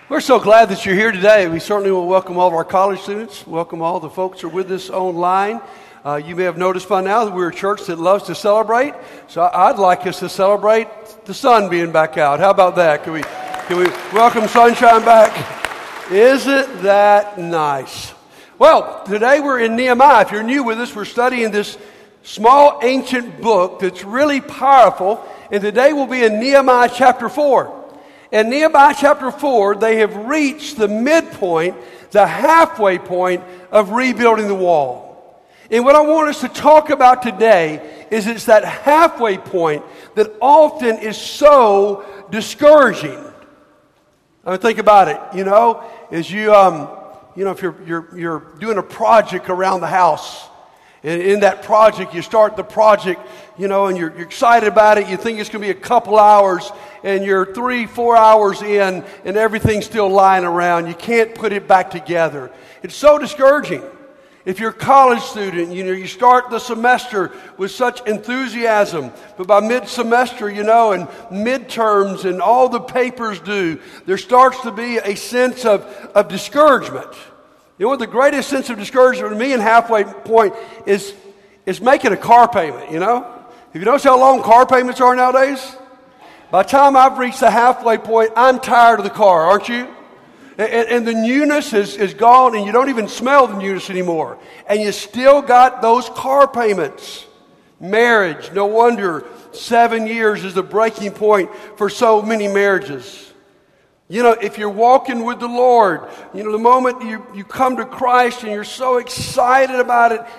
We're so glad that you're here today. We certainly will welcome all of our college students, welcome all the folks who are with us online. You may have noticed by now that we're a church that loves to celebrate, so I'd like us to celebrate the sun being back out. How about that? Can we welcome sunshine back? Isn't that nice? Well, today we're in Nehemiah. If you're new with us, we're studying this small ancient book that's really powerful, and today we'll be in Nehemiah chapter 4. In Nehemiah chapter 4, they have reached the midpoint, the halfway point of rebuilding the wall. And what I want us to talk about today is it's that halfway point that often is so discouraging. I mean, think about it, as if you're doing a project around the house. And in that project, you start the project, and you're excited about it. You think it's going to be a couple hours, and you're 3-4 hours in, and everything's still lying around. You can't put it back together. It's so discouraging. If you're a college student, you start the semester with such enthusiasm, but by mid-semester, and midterms and all the papers due, there starts to be a sense of discouragement. What the greatest sense of discouragement to me in halfway point is making a car payment, Have you noticed how long car payments are nowadays? By the time I've reached the halfway point, I'm tired of the car, aren't you? And the newness is gone, and you don't even smell the newness anymore. And you still got those car payments. Marriage, no wonder 7 years is the breaking point for so many marriages. If you're walking with the Lord, the moment you come to Christ and you're so excited about it,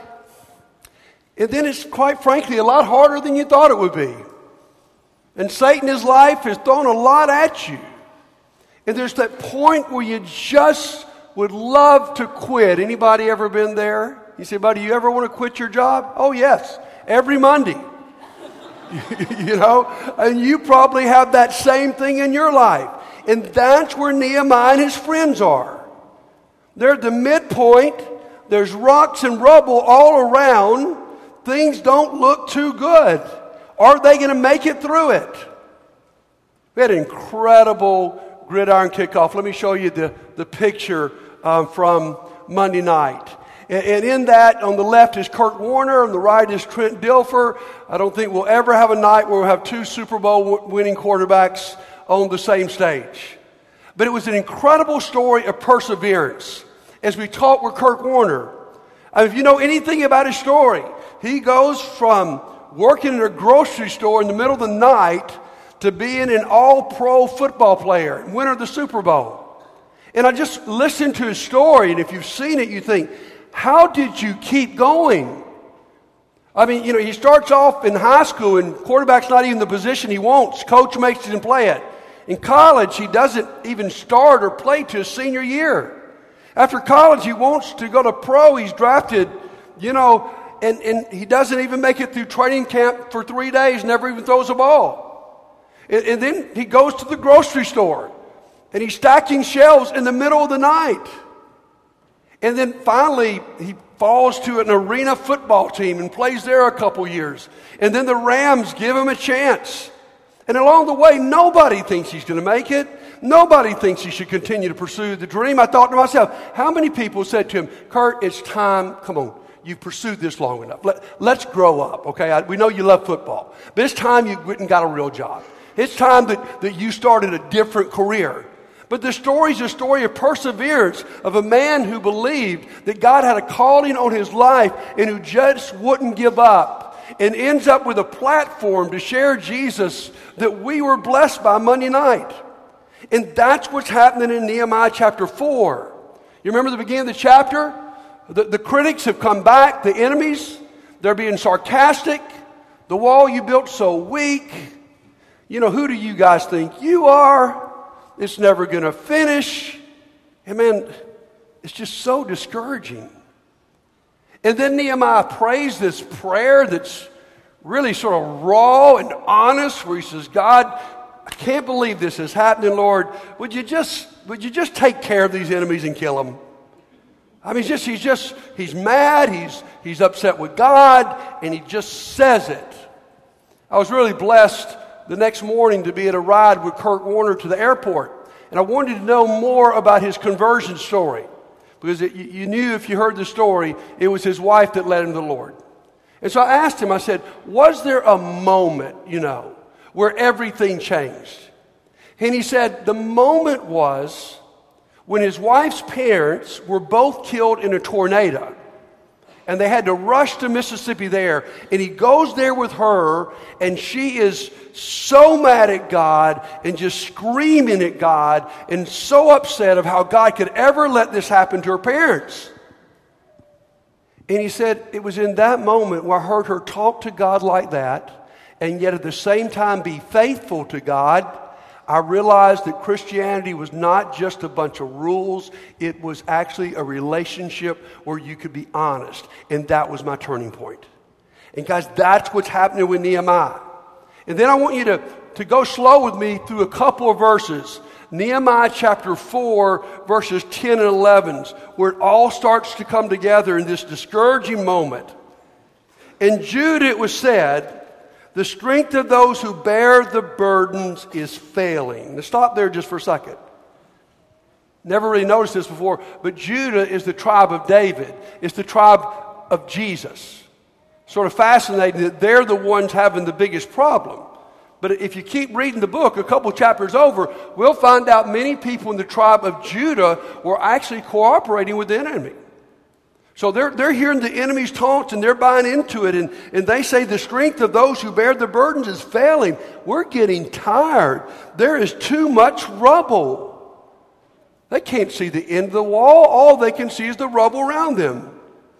and then it's quite frankly a lot harder than you thought it would be. And Satan, his life, has thrown a lot at you. And there's that point where you just would love to quit. Anybody ever been there? You say, buddy, you ever want to quit your job? Oh, yes. Every Monday. And you probably have that same thing in your life. And that's where Nehemiah and his friends are. They're at the midpoint. There's rocks and rubble all around. Things don't look too good. Are they going to make it through it? We had an incredible gridiron kickoff. Let me show you the picture from Monday night. And in that, on the left is Kurt Warner, on the right is Trent Dilfer. I don't think we'll ever have a night where we'll have two Super Bowl winning quarterbacks on the same stage. But it was an incredible story of perseverance. As we talked with Kurt Warner, if you know anything about his story, he goes from working in a grocery store in the middle of the night to being an all-pro football player, winner of the Super Bowl. And I just listened to his story, and if you've seen it, you think, how did you keep going? He starts off in high school, and quarterback's not even the position he wants. Coach makes him play it. In college, he doesn't even start or play to his senior year. After college, he wants to go to pro. He's drafted, and he doesn't even make it through training camp for 3 days, never even throws a ball. And then he goes to the grocery store, and he's stacking shelves in the middle of the night. And then finally, he falls to an arena football team and plays there a couple years. And then the Rams give him a chance. And along the way, nobody thinks he's going to make it. Nobody thinks he should continue to pursue the dream. I thought to myself, how many people said to him, Kurt, it's time, come on, you've pursued this long enough. Let's grow up, okay? We know you love football, but it's time you went and got a real job. It's time that you started a different career. But the story is a story of perseverance of a man who believed that God had a calling on his life and who just wouldn't give up. And ends up with a platform to share Jesus that we were blessed by Monday night. And that's what's happening in Nehemiah chapter 4. You remember the beginning of the chapter? The critics have come back, the enemies. They're being sarcastic. The wall you built so weak. Who do you guys think you are? It's never going to finish. And man, it's just so discouraging. And then Nehemiah prays this prayer that's really sort of raw and honest, where he says, God, I can't believe this is happening, Lord. Would you just take care of these enemies and kill them? He's mad, he's upset with God, and he just says it. I was really blessed the next morning to be at a ride with Kurt Warner to the airport. And I wanted to know more about his conversion story. Because you knew if you heard the story, it was his wife that led him to the Lord. And so I asked him, I said, was there a moment, where everything changed? And he said the moment was when his wife's parents were both killed in a tornado. And they had to rush to Mississippi there. And he goes there with her, and she is so mad at God and just screaming at God and so upset of how God could ever let this happen to her parents. And he said, it was in that moment where I heard her talk to God like that, and yet at the same time be faithful to God. I realized that Christianity was not just a bunch of rules. It was actually a relationship where you could be honest. And that was my turning point. And guys, that's what's happening with Nehemiah. And then I want you to go slow with me through a couple of verses. Nehemiah chapter 4, verses 10 and 11, where it all starts to come together in this discouraging moment. In Judah it was said, the strength of those who bear the burdens is failing. Now stop there just for a second. Never really noticed this before, but Judah is the tribe of David. It's the tribe of Jesus. Sort of fascinating that they're the ones having the biggest problem. But if you keep reading the book, a couple chapters over, we'll find out many people in the tribe of Judah were actually cooperating with the enemy. So they're hearing the enemy's taunts and they're buying into it. And they say the strength of those who bear the burdens is failing. We're getting tired. There is too much rubble. They can't see the end of the wall. All they can see is the rubble around them.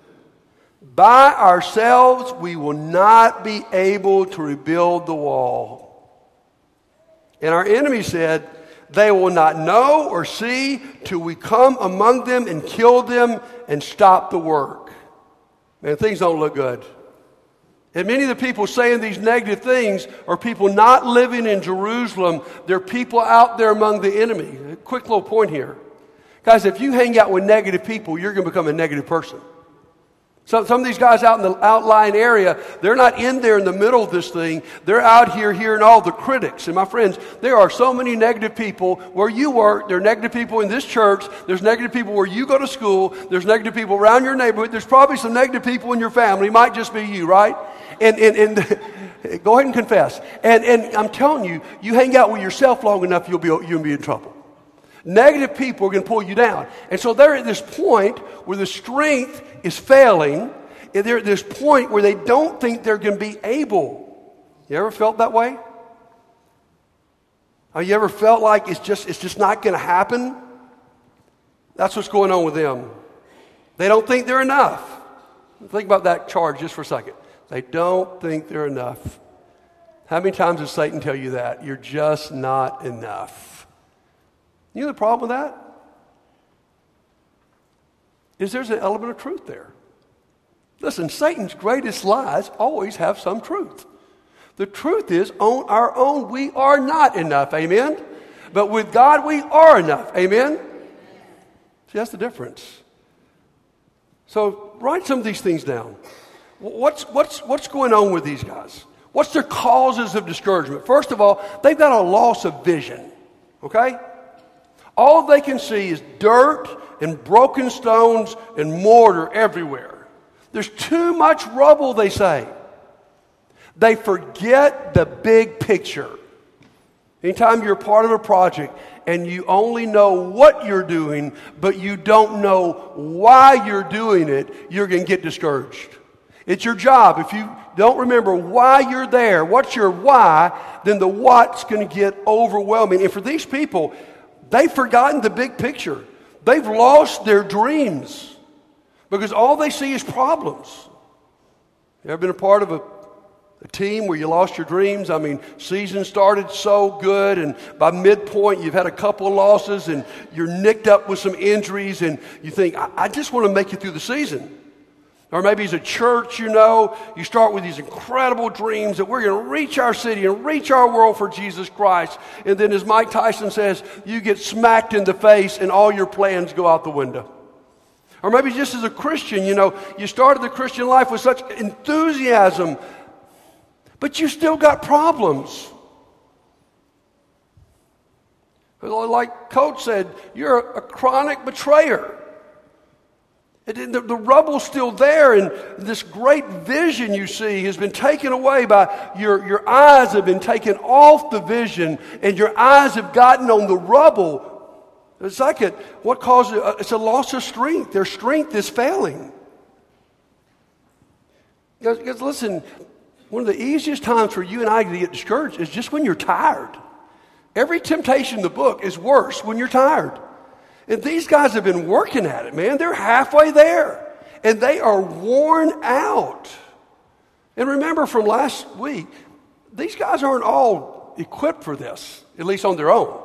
By ourselves, we will not be able to rebuild the wall. And our enemy said, they will not know or see till we come among them and kill them and stop the work. Man, things don't look good. And many of the people saying these negative things are people not living in Jerusalem. They're people out there among the enemy. A quick little point here. Guys, if you hang out with negative people, you're going to become a negative person. Some of these guys out in the outlying area, they're not in there in the middle of this thing. They're out here hearing all the critics. And my friends, there are so many negative people where you work. There are negative people in this church. There's negative people where you go to school. There's negative people around your neighborhood. There's probably some negative people in your family. It might just be you, right? And go ahead and confess. And I'm telling you, you hang out with yourself long enough, you'll be in trouble. Negative people are going to pull you down. And so they're at this point where the strength is failing, and they're at this point where they don't think they're going to be able. You ever felt that way? Have you ever felt like it's just not going to happen? That's what's going on with them. They don't think they're enough. Think about that charge just for a second. They don't think they're enough. How many times does Satan tell you that? You're just not enough. You know the problem with that? Is there's an element of truth there. Listen, Satan's greatest lies always have some truth. The truth is, on our own, we are not enough. Amen? But with God, we are enough. Amen? See, that's the difference. So write some of these things down. What's going on with these guys? What's their causes of discouragement? First of all, they've got a loss of vision. Okay? All they can see is dirt and broken stones and mortar everywhere. There's too much rubble, they say. They forget the big picture. Anytime you're part of a project and you only know what you're doing, but you don't know why you're doing it, you're going to get discouraged. It's your job. If you don't remember why you're there, what's your why, then the what's going to get overwhelming. And for these people, they've forgotten the big picture. They've lost their dreams because all they see is problems. You ever been a part of a team where you lost your dreams? I mean, season started so good, and by midpoint, you've had a couple of losses, and you're nicked up with some injuries, and you think, I just want to make it through the season. Or maybe as a church, you start with these incredible dreams that we're going to reach our city and reach our world for Jesus Christ. And then as Mike Tyson says, you get smacked in the face and all your plans go out the window. Or maybe just as a Christian, you started the Christian life with such enthusiasm, but you still got problems. Like Coach said, you're a chronic betrayer. The rubble's still there, and this great vision you see has been taken away by your eyes have been taken off the vision, and your eyes have gotten on the rubble. It's like what causes it's a loss of strength. Their strength is failing. Because listen, one of the easiest times for you and I to get discouraged is just when you're tired. Every temptation in the book is worse when you're tired. And these guys have been working at it, man. They're halfway there. And they are worn out. And remember from last week, these guys aren't all equipped for this, at least on their own.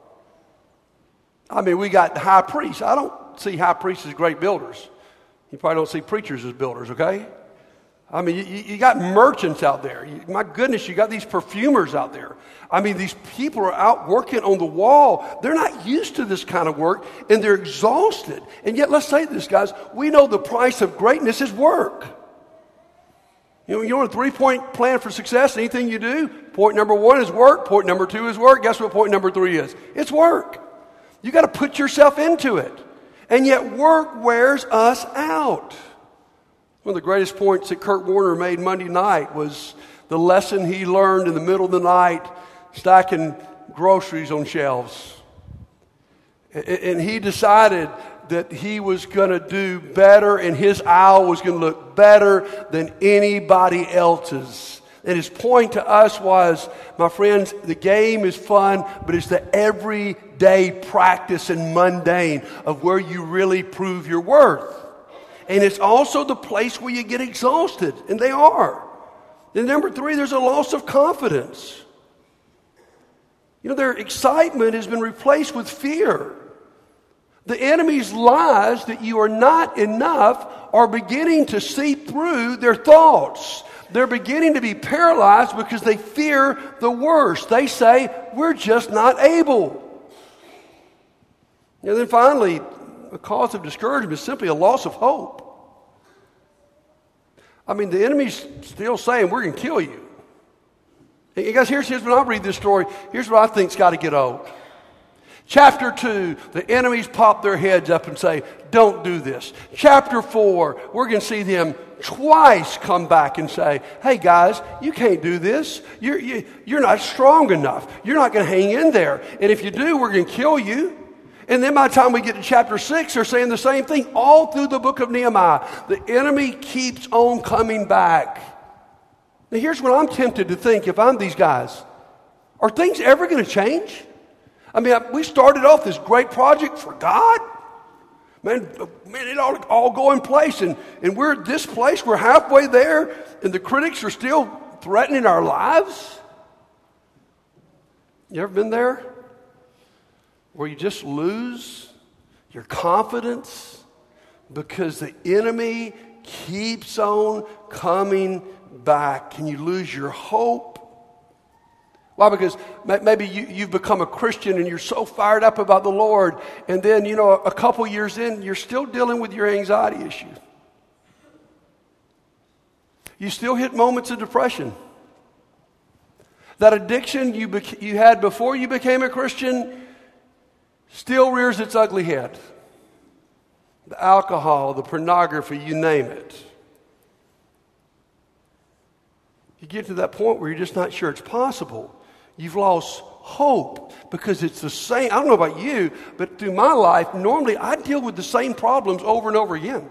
I mean, we got high priests. I don't see high priests as great builders. You probably don't see preachers as builders, okay? I mean, you got merchants out there. My goodness, you got these perfumers out there. I mean, these people are out working on the wall. They're not used to this kind of work, and they're exhausted. And yet, let's say this, guys. We know the price of greatness is work. You want a 3-point plan for success? Anything you do, point number 1 is work. Point number 2 is work. Guess what point number 3 is? It's work. You got to put yourself into it. And yet, work wears us out. One of the greatest points that Kurt Warner made Monday night was the lesson he learned in the middle of the night stacking groceries on shelves. And he decided that he was going to do better and his aisle was going to look better than anybody else's. And his point to us was, my friends, the game is fun, but it's the everyday practice and mundane of where you really prove your worth. And it's also the place where you get exhausted, and they are. And number 3, there's a loss of confidence. Their excitement has been replaced with fear. The enemy's lies that you are not enough are beginning to seep through their thoughts. They're beginning to be paralyzed because they fear the worst. They say, we're just not able. And then finally, a cause of discouragement is simply a loss of hope. I mean, the enemy's still saying, we're going to kill you. And guys, here's when I read this story, here's what I think's got to get old. Chapter 2, the enemies pop their heads up and say, don't do this. Chapter 4, we're going to see them twice come back and say, hey guys, you can't do this. You're not strong enough. You're not going to hang in there. And if you do, we're going to kill you. And then by the time we get to chapter 6, they're saying the same thing all through the book of Nehemiah. The enemy keeps on coming back. Now here's what I'm tempted to think if I'm these guys. Are things ever going to change? I mean, we started off this great project for God. Man, it all go in place. And we're at this place, we're halfway there, and the critics are still threatening our lives. You ever been there? Where you just lose your confidence because the enemy keeps on coming back, and you lose your hope. Why? Because maybe you've become a Christian and you're so fired up about the Lord, and then, a couple years in, you're still dealing with your anxiety issues. You still hit moments of depression. That addiction you had before you became a Christian still rears its ugly head. The alcohol, the pornography, you name it. You get to that point where you're just not sure it's possible. You've lost hope because it's the same. I don't know about you, but through my life, normally I deal with the same problems over and over again.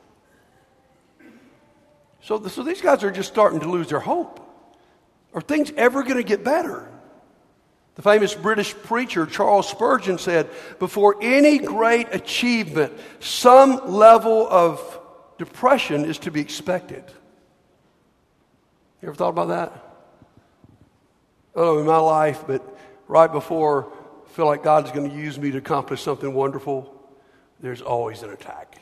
So these guys are just starting to lose their hope. Are things ever going to get better? The famous British preacher Charles Spurgeon said, before any great achievement, some level of depression is to be expected. You ever thought about that? I don't know in my life, but right before I feel like God's going to use me to accomplish something wonderful, there's always an attack.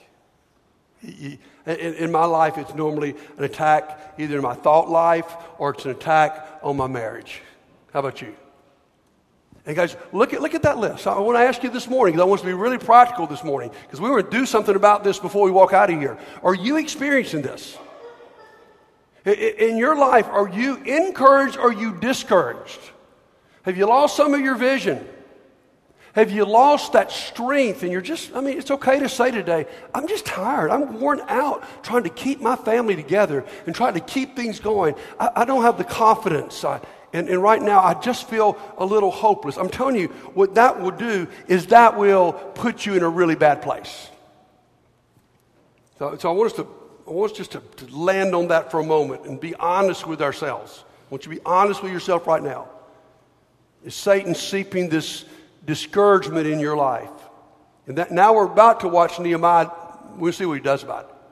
In my life, it's normally an attack either in my thought life or it's an attack on my marriage. How about you? And guys, look at that list. I want to ask you this morning, because I want us to be really practical this morning, because we want to do something about this before we walk out of here. Are you experiencing this? In your life, are you encouraged or are you discouraged? Have you lost some of your vision? Have you lost that strength and you're just, it's okay to say today, I'm just tired. I'm worn out trying to keep my family together and trying to keep things going. I don't have the confidence. And right now I just feel a little hopeless. I'm telling you, what that will do is that will put you in a really bad place. So I want us just to land on that for a moment and be honest with ourselves. I want you to be honest with yourself right now. Is Satan seeping this discouragement in your life? And that now we're about to watch Nehemiah. We'll see what he does about it.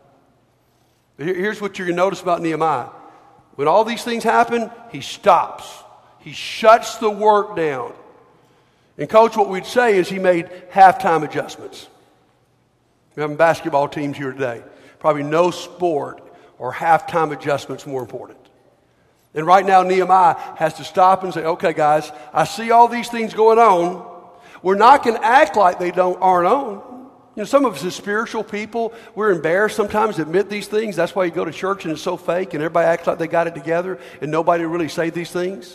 But here's what you're going to notice about Nehemiah. When all these things happen, he stops. He shuts the work down. And coach, what we'd say is he made halftime adjustments. We're having basketball teams here today. Probably no sport or halftime adjustments more important. And right now Nehemiah has to stop and say, okay guys, I see all these things going on. We're not going to act like they aren't on. Some of us as spiritual people, we're embarrassed sometimes to admit these things. That's why you go to church and it's so fake and everybody acts like they got it together and nobody really say these things.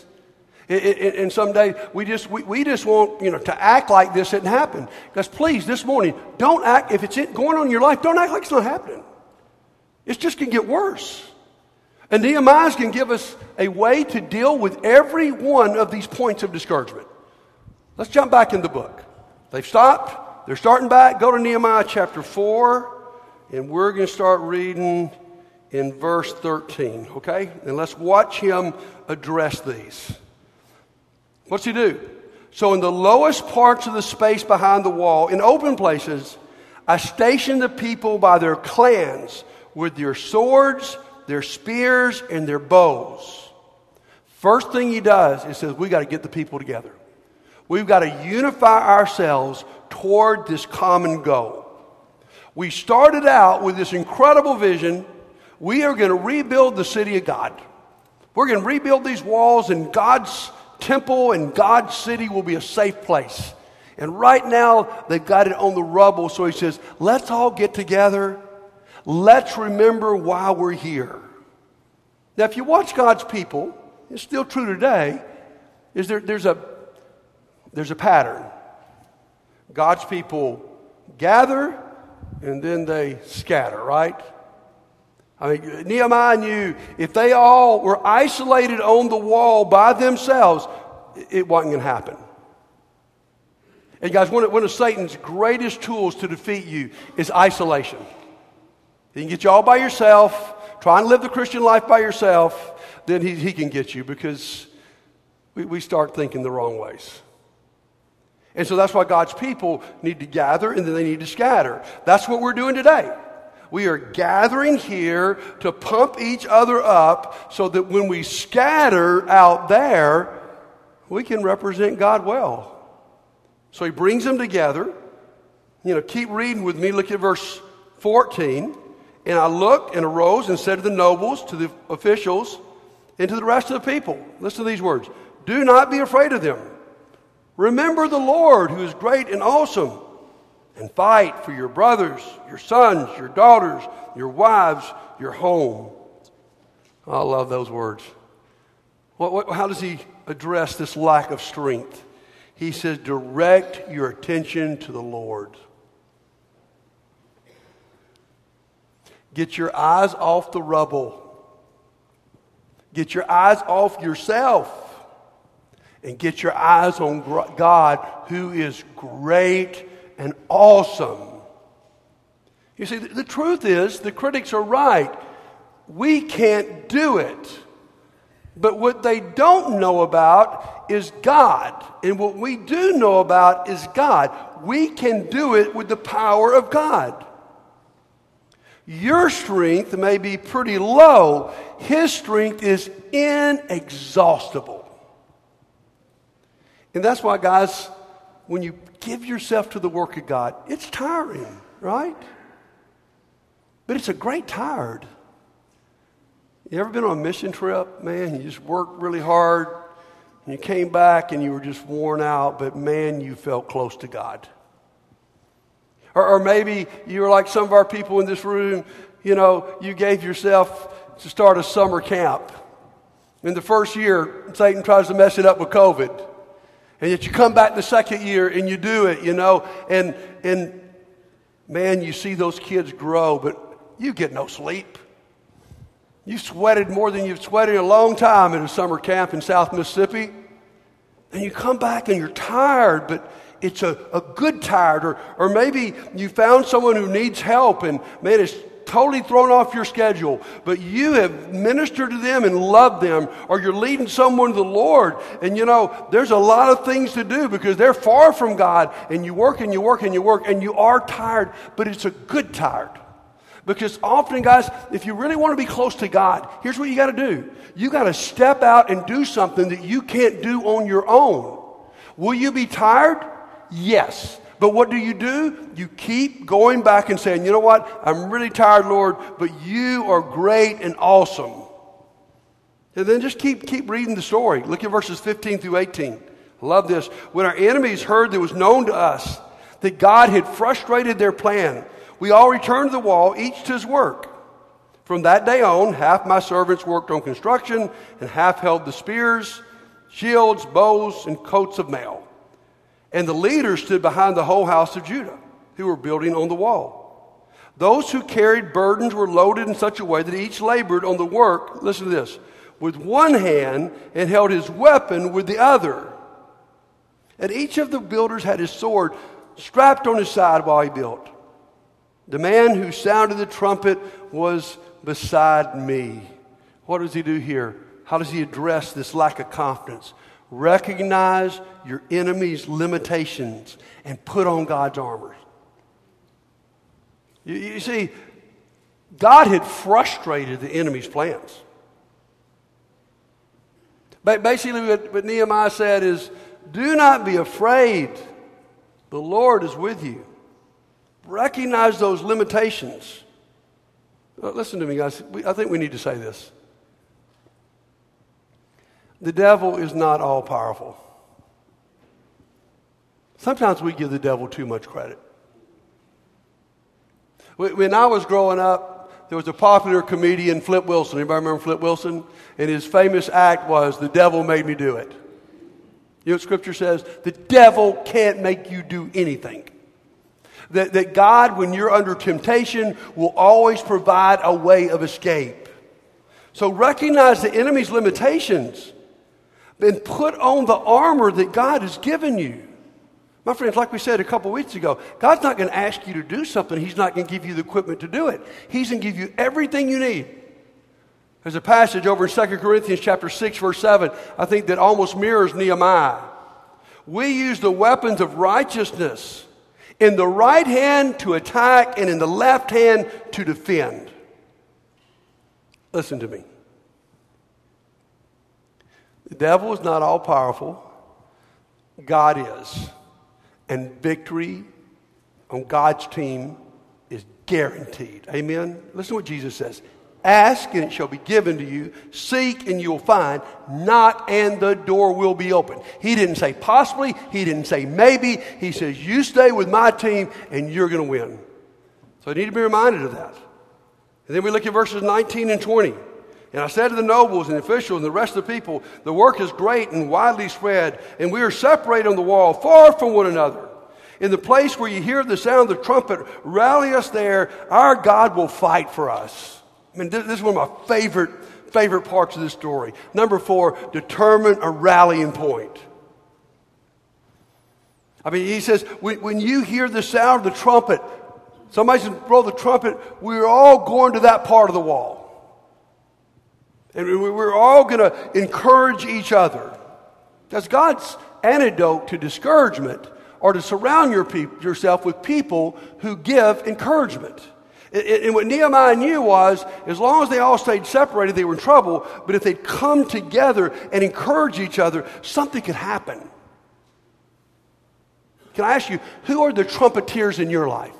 And someday we just want to act like this didn't happen. Guys, please, this morning, don't act, if it's going on in your life, don't act like it's not happening. It's just going to get worse. And Nehemiah can give us a way to deal with every one of these points of discouragement. Let's jump back in the book. They've stopped. They're starting back. Go to Nehemiah chapter 4, and we're going to start reading in verse 13, okay? And let's watch him address these. What's he do? So in the lowest parts of the space behind the wall, in open places, I stationed the people by their clans with their swords, their spears, and their bows. First thing he does is says, we got to get the people together. We've got to unify ourselves toward this common goal. We started out with this incredible vision. We are going to rebuild the city of God. We're going to rebuild these walls, and God's temple and God's city will be a safe place. And right now, they've got it on the rubble. So he says, let's all get together. Let's remember why we're here. Now, if you watch God's people, it's still true today, is there's a pattern. God's people gather and then they scatter, right? Nehemiah knew if they all were isolated on the wall by themselves, it wasn't going to happen. And guys, one of Satan's greatest tools to defeat you is isolation. He can get you all by yourself, try and live the Christian life by yourself, then he can get you because we start thinking the wrong ways. And so that's why God's people need to gather and then they need to scatter. That's what we're doing today. We are gathering here to pump each other up so that when we scatter out there, we can represent God well. So he brings them together. Keep reading with me. Look at verse 14. And I looked and arose and said to the nobles, to the officials, and to the rest of the people, listen to these words, do not be afraid of them. Remember the Lord who is great and awesome, and fight for your brothers, your sons, your daughters, your wives, your home. I love those words. How does he address this lack of strength? He says, direct your attention to the Lord. Get your eyes off the rubble. Get your eyes off yourself. And get your eyes on God, who is great and awesome. You see, the truth is, the critics are right. We can't do it. But what they don't know about is God. And what we do know about is God. We can do it with the power of God. Your strength may be pretty low. His strength is inexhaustible. And that's why, guys, when you give yourself to the work of God, it's tiring, right? But it's a great tired. You ever been on a mission trip, man? You just worked really hard, and you came back and you were just worn out, but man, you felt close to God. Or maybe you were like some of our people in this room, you gave yourself to start a summer camp. In the first year, Satan tries to mess it up with COVID. And yet you come back the second year and you do it, and man, you see those kids grow, but you get no sleep. You sweated more than you've sweated in a long time at a summer camp in South Mississippi. And you come back and you're tired, but it's a good tired. Or maybe you found someone who needs help and, man, it's totally thrown off your schedule. But you have ministered to them and loved them. Or you're leading someone to the Lord. And, there's a lot of things to do because they're far from God. And you work and you work and you work and you are tired. But it's a good tired. Because often, guys, if you really want to be close to God, here's what you got to do. You got to step out and do something that you can't do on your own. Will you be tired? Yes. But what do? You keep going back and saying, you know what? I'm really tired, Lord, but you are great and awesome. And then just keep reading the story. Look at verses 15 through 18. I love this. When our enemies heard that it was known to us that God had frustrated their plan, we all returned to the wall, each to his work. From that day on, half my servants worked on construction, and half held the spears, shields, bows, and coats of mail. And the leaders stood behind the whole house of Judah, who were building on the wall. Those who carried burdens were loaded in such a way that each labored on the work, listen to this, with one hand and held his weapon with the other. And each of the builders had his sword strapped on his side while he built. The man who sounded the trumpet was beside me. What does he do here? How does he address this lack of confidence? Recognize your enemy's limitations and put on God's armor. You see, God had frustrated the enemy's plans. But basically what Nehemiah said is, do not be afraid. The Lord is with you. Recognize those limitations. Listen to me, guys. I think we need to say this. The devil is not all powerful. Sometimes we give the devil too much credit. When I was growing up, there was a popular comedian, Flip Wilson. Anybody remember Flip Wilson? And his famous act was, "The devil made me do it." You know what Scripture says? The devil can't make you do anything. That God, when you're under temptation, will always provide a way of escape. So recognize the enemy's limitations. Then put on the armor that God has given you. My friends, like we said a couple weeks ago, God's not going to ask you to do something. He's not going to give you the equipment to do it. He's going to give you everything you need. There's a passage over in 2 Corinthians chapter 6, verse 7, I think that almost mirrors Nehemiah. We use the weapons of righteousness in the right hand to attack and in the left hand to defend. Listen to me. The devil is not all powerful. God is. And victory on God's team is guaranteed. Amen? Listen to what Jesus says. Ask and it shall be given to you. Seek and you'll find. Knock and the door will be open. He didn't say possibly. He didn't say maybe. He says you stay with my team and you're going to win. So you need to be reminded of that. And then we look at verses 19 and 20. And I said to the nobles and the officials and the rest of the people, the work is great and widely spread, and we are separated on the wall, far from one another. In the place where you hear the sound of the trumpet, rally us there. Our God will fight for us. I mean, this is one of my favorite parts of this story. Number 4, determine a rallying point. I mean, he says, when you hear the sound of the trumpet, somebody says, blow the trumpet, we're all going to that part of the wall. And we're all going to encourage each other. That's God's antidote to discouragement, or to surround yourself with people who give encouragement. And what Nehemiah knew was, as long as they all stayed separated, they were in trouble. But if they'd come together and encourage each other, something could happen. Can I ask you, who are the trumpeteers in your life?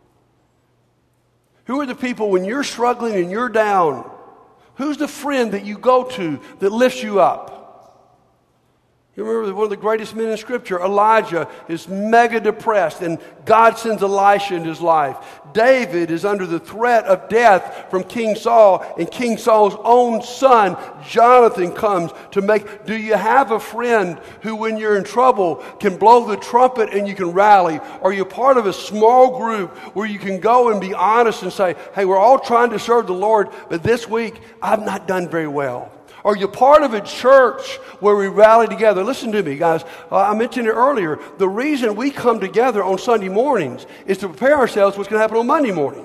Who are the people when you're struggling and you're down? Who's the friend that you go to that lifts you up? You remember one of the greatest men in Scripture, Elijah, is mega depressed, and God sends Elisha into his life. David is under the threat of death from King Saul, and King Saul's own son, Jonathan, comes to make. Do you have a friend who, when you're in trouble, can blow the trumpet and you can rally? Are you part of a small group where you can go and be honest and say, hey, we're all trying to serve the Lord, but this week I've not done very well? Are you part of a church where we rally together? Listen to me, guys. I mentioned it earlier. The reason we come together on Sunday mornings is to prepare ourselves for what's going to happen on Monday morning.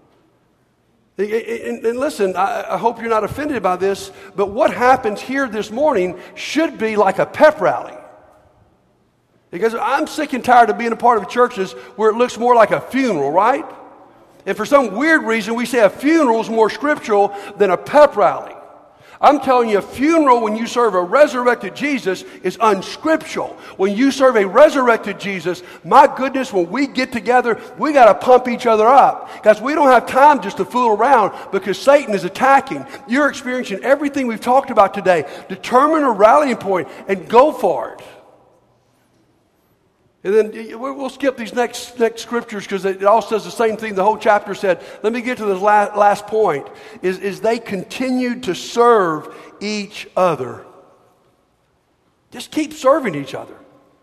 And listen, I hope you're not offended by this, but what happens here this morning should be like a pep rally. Because I'm sick and tired of being a part of churches where it looks more like a funeral, right? And for some weird reason, we say a funeral is more scriptural than a pep rally. I'm telling you, a funeral when you serve a resurrected Jesus is unscriptural. When you serve a resurrected Jesus, my goodness, when we get together, we got to pump each other up. Guys, we don't have time just to fool around because Satan is attacking. You're experiencing everything we've talked about today. Determine a rallying point and go for it. And then we'll skip these next scriptures because it all says the same thing the whole chapter said. Let me get to this last point, is they continued to serve each other. Just keep serving each other.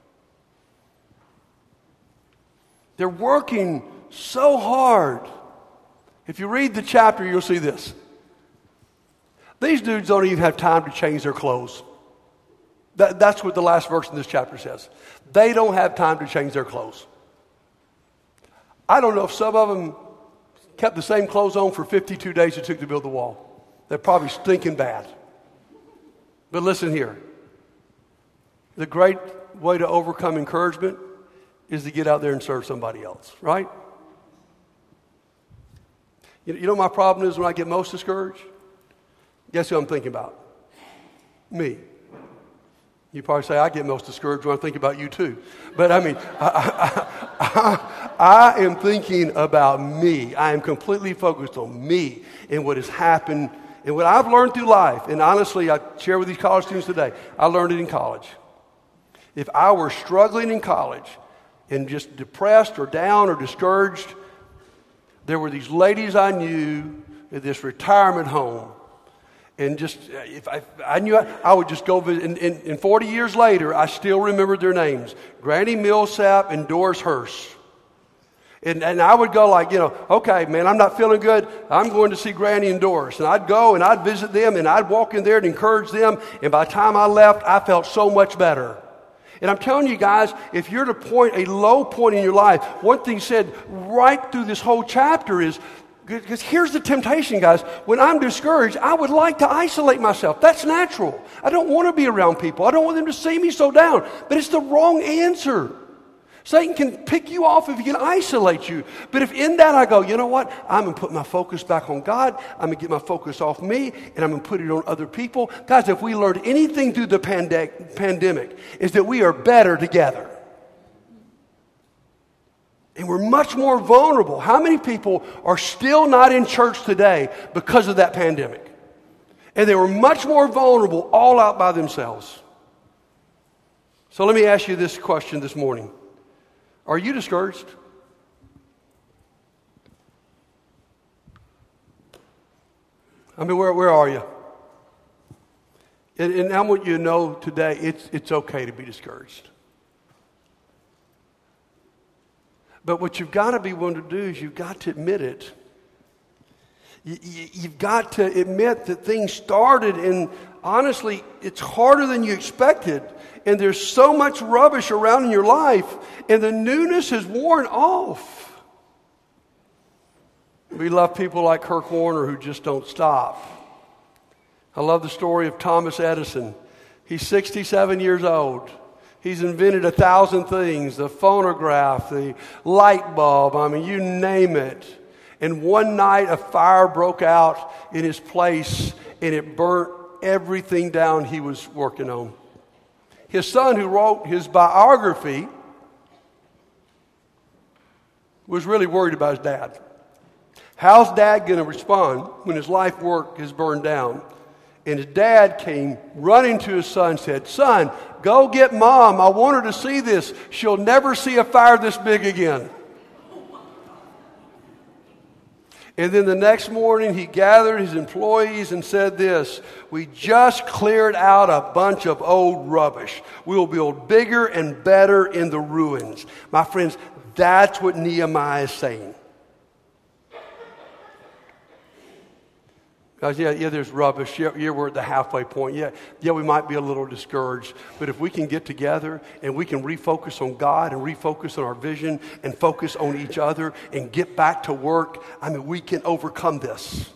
They're working so hard. If you read the chapter, you'll see this. These dudes don't even have time to change their clothes. That's what the last verse in this chapter says. They don't have time to change their clothes. I don't know if some of them kept the same clothes on for 52 days it took to build the wall. They're probably stinking bad. But listen here. The great way to overcome encouragement is to get out there and serve somebody else, right? You know what my problem is when I get most discouraged? Guess who I'm thinking about? Me. You probably say, I get most discouraged when I think about you too. But I mean, I am thinking about me. I am completely focused on me and what has happened and what I've learned through life. And honestly, I share with these college students today, I learned it in college. If I were struggling in college and just depressed or down or discouraged, there were these ladies I knew at this retirement home. And just, if I knew I would just go visit. And 40 years later, I still remembered their names. Granny Millsap and Doris Hurst. And I would go like, okay, man, I'm not feeling good. I'm going to see Granny and Doris. And I'd go and I'd visit them and I'd walk in there and encourage them. And by the time I left, I felt so much better. And I'm telling you guys, if you're at a low point in your life, one thing said right through this whole chapter is, because here's the temptation, guys. When I'm discouraged, I would like to isolate myself. That's natural. I don't want to be around people. I don't want them to see me so down. But it's the wrong answer. Satan can pick you off if he can isolate you. But if in that I go, you know what? I'm going to put my focus back on God. I'm going to get my focus off me, and I'm going to put it on other people. Guys, if we learned anything through the pandemic, is that we are better together. And we're much more vulnerable. How many people are still not in church today because of that pandemic? And they were much more vulnerable all out by themselves. So let me ask you this question this morning. Are you discouraged? I mean, where are you? And I want you to know today, it's okay to be discouraged. But what you've got to be willing to do is you've got to admit it. You've got to admit that things started, and honestly, it's harder than you expected. And there's so much rubbish around in your life, and the newness has worn off. We love people like Kirk Warner who just don't stop. I love the story of Thomas Edison. He's 67 years old. He's invented 1,000 things, the phonograph, the light bulb, I mean, you name it. And one night a fire broke out in his place and it burnt everything down he was working on. His son, who wrote his biography, was really worried about his dad. How's dad going to respond when his life work is burned down? And his dad came running to his son and said, "Son, go get Mom. I want her to see this. She'll never see a fire this big again." And then the next morning, he gathered his employees and said this, "We just cleared out a bunch of old rubbish. We will build bigger and better in the ruins." My friends, that's what Nehemiah is saying. Guys, yeah, there's rubbish. Yeah, we're at the halfway point. Yeah, we might be a little discouraged. But if we can get together and we can refocus on God and refocus on our vision and focus on each other and get back to work, we can overcome this.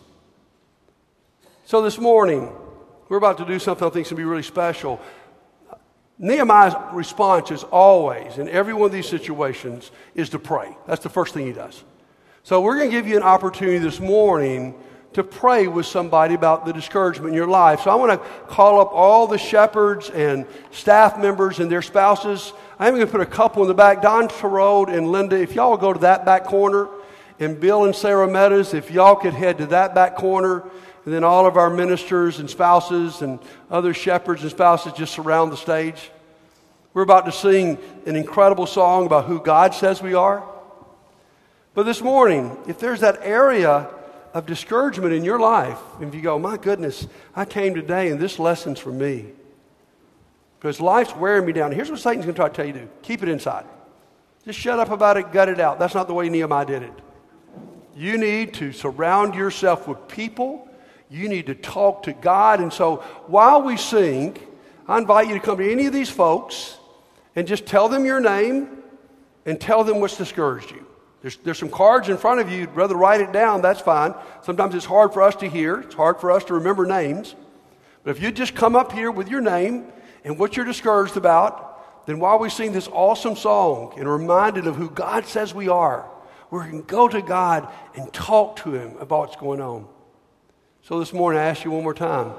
So this morning, we're about to do something I think is going to be really special. Nehemiah's response is always, in every one of these situations, is to pray. That's the first thing he does. So we're going to give you an opportunity this morning to pray with somebody about the discouragement in your life. So I want to call up all the shepherds and staff members and their spouses. I'm going to put a couple in the back. Don Terode and Linda, if y'all will go to that back corner. And Bill and Sarah Meadows, if y'all could head to that back corner. And then all of our ministers and spouses and other shepherds and spouses just surround the stage. We're about to sing an incredible song about who God says we are. But this morning, if there's that area of discouragement in your life, if you go, "My goodness, I came today and this lesson's for me, because life's wearing me down," here's what Satan's going to try to tell you to do. Keep it inside. Just shut up about it, gut it out. That's not the way Nehemiah did it. You need to surround yourself with people. You need to talk to God. And so while we sing, I invite you to come to any of these folks and just tell them your name and tell them what's discouraged you. There's some cards in front of you. You'd rather write it down, that's fine. Sometimes it's hard for us to hear. It's hard for us to remember names. But if you just come up here with your name and what you're discouraged about, then while we sing this awesome song and are reminded of who God says we are, we can go to God and talk to Him about what's going on. So this morning I ask you one more time,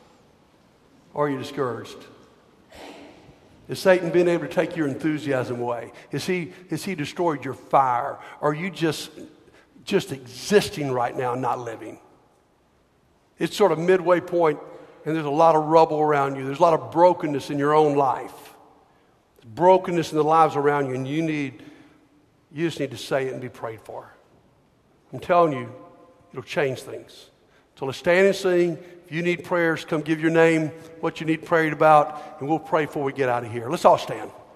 are you discouraged? Has Satan been able to take your enthusiasm away? Has he destroyed your fire? Or are you just existing right now and not living? It's sort of midway point, and there's a lot of rubble around you. There's a lot of brokenness in your own life. There's brokenness in the lives around you, and you just need to say it and be prayed for. I'm telling you, it'll change things. So let's stand and sing. If you need prayers, come give your name, what you need prayed about, and we'll pray before we get out of here. Let's all stand.